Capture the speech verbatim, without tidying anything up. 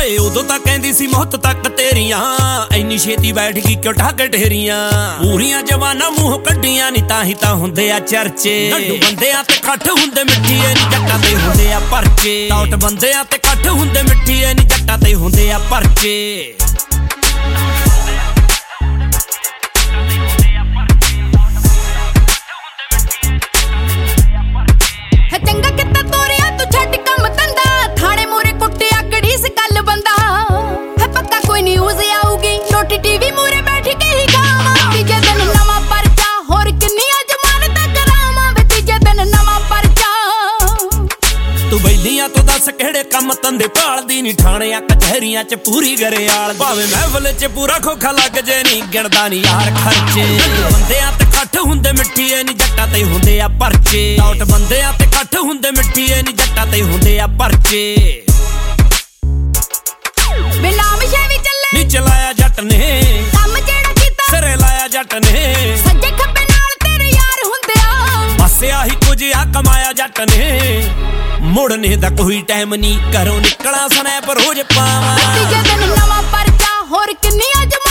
ਓਏ ਉਦੋਂ ਤਾਂ ਕਹਿੰਦੀ ਸੀ ਮੌਤ ਤੱਕ ਤੇਰੀਆਂ, ਇੰਨੀ ਛੇਤੀ ਬੈਠ ਗਈ ਕਿਉਂ ਠੱਗ ਢੇਰੀਆਂ। ਪੂਰੀਆਂ ਜਵਾਨਾਂ ਮੂੰਹ ਕੱਢੀਆਂ ਨੀ ਤਾਂ ਹੀ ਤਾਂ ਹੁੰਦੇ ਆ ਚਰਚੇ। ਨੱਡੂ ਬੰਦਿਆਂ ਤੇ ਇਕੱਠ ਹੁੰਦੇ ਮਿੱਠੀਏ ਨੀ ਜੱਟਾਂ ਤੇ ਹੁੰਦੇ ਆ ਪਰਚੇ। ਟੌਟ ਬੰਦਿਆਂ ਤੇ ਇਕੱਠ ਹੁੰਦੇ ਮਿੱਠੀਏ ਨੀ ਜੱਟਾਂ ਤੇ ਹੁੰਦੇ ਆ ਪਰਚੇ। ਚੰਗਾ ਕਿੱਤਾ ਤੋਰਿਆ ਤੂੰ ਛੱਡ ਕੰਮ ਧੰਦਾ, ਥਾਣੇ ਮੂਰੇ ਕੁੱਟਿਆ ਕੜੀ ਸ ਗੱਲ ਬੰਦਾ ਹੈ। ਪੱਕਾ ਕੋਈ ਨਿਊਜ਼ ਆਊਗੀ ਰੋਟੀ ਟੀਵੀ ਮੂਰੇ ਬੈਠ ਕੇ ਹੀ ਖਾਵਾਂ। ਤੀਜੇ ਦਿਨ ਨਵਾਂ ਪਰਚਾ, ਹੋਰ ਕਿੰਨੀਆਂ ਜ਼ਮਾਨਤਾਂ ਕਰਾਵਾਂ ਵੇ। ਤੀਜੇ ਦਿਨ ਨਵਾਂ ਪਰਚਾ। ਤੂੰ ਬੈਲੀਆਂ ਤੋਂ ਦੱਸ ਕਿਹੜੇ ਕੰਮ ਧੰਦੇ ਭਾਲਦੀ ਨੀ, ਠਾਣਿਆਂ ਕਚਹਿਰੀਆਂ ਚ ਪੂਰੀ ਗਰੇਆਲ। ਭਾਵੇਂ ਮਹਿਫਲ ਚ ਪੂਰਾ ਖੋਖਾ ਲੱਗ ਜੇ ਨੀ ਗਿਣਦਾ ਨੀ ਯਾਰ ਖਰਚੇ। ਬੰਦਿਆਂ ਤੇ ਇਕੱਠ ਹੁੰਦੇ ਮਿੱਠੀਏ ਨੀ ਜੱਟਾਂ ਤੇ ਹੁੰਦੇ ਆ ਪਰਚੇ। ਟੌਟ ਬੰਦਿਆਂ ਤੇ ਇਕੱਠ ਹੁੰਦੇ ਮਿੱਠੀਏ ਨੀ ਜੱਟਾਂ ਤੇ ਹੁੰਦੇ ਆ ਪਰਚੇ। ਵੇ ਨਾਮ ਸ਼ੇ ਵੀ ਚੱਲੇ ਨੀ ਚਲਾਇਆ ਜੱਟ ਨੇ ਕੰਮ ਜਿਹੜਾ ਕੀਤਾ, ਸਿਰੇ ਲਾਇਆ ਜੱਟ ਨੇ। ਸੱਜੇ ਖੱਬੇ ਨਾਲ ਤੇਰੇ ਯਾਰ ਹੁੰਦੇ ਆ, ਬਸ ਆਹੀ ਕੁਝ ਆ ਕਮਾਇਆ ਜੱਟ ਨੇ। ਮੁੜਨੇ ਦਾ ਕੋਈ ਟਾਈਮ ਨੀ, ਘਰੋਂ ਨਿਕਲਾਂ ਸਨੈਪ ਰੋਜ਼ ਪਾਵਾਂ। ਤੀਜੇ ਦਿਨ ਨਵਾਂ ਪਰਚਾ, ਹੋਰ ਕਿੰਨੀਆਂ